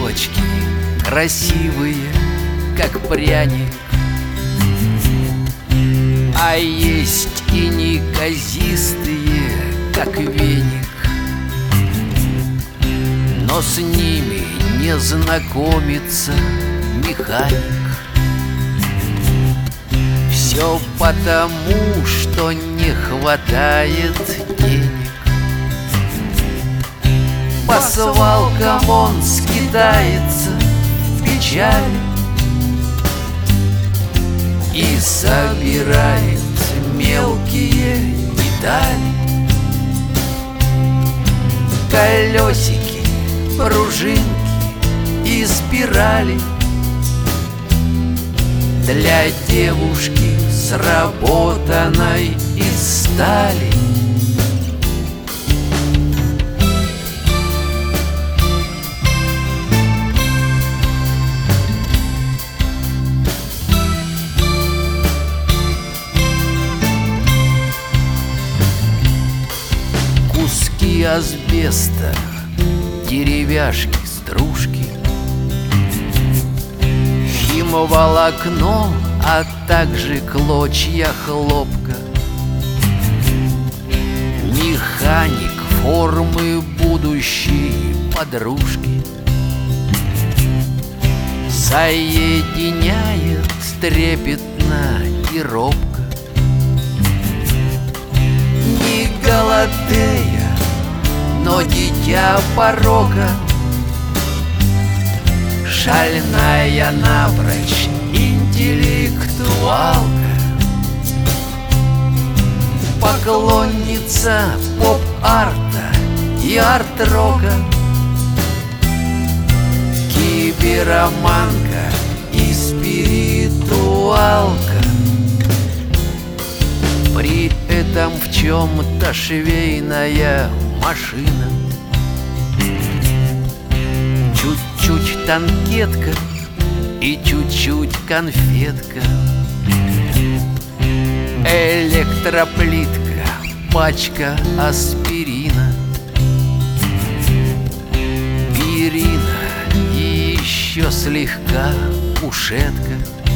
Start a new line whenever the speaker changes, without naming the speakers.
девочки красивые, как пряник, а есть и неказистые, как веник. Но с ними не знакомится механик. Все потому, что не хватает денег. По свалкам он скитается в печали и собирает мелкие детали. Колесики, пружинки и спирали для девушки, сработанной из стали. Куски асбеста, деревяшки, стружки, химволокно, а также клочья хлопка. Механик формы будущей подружки соединяет трепетно и робко. Не Галатея, но дитя порока, шальная напрочь интеллектуалка, поклонница поп-арта и арт-рока, кибероманка и спиритуалка. При этом в чем-то швейная машина, чуть-чуть танкетка и чуть-чуть конфетка, электроплитка, пачка аспирина, перина и еще слегка кушетка.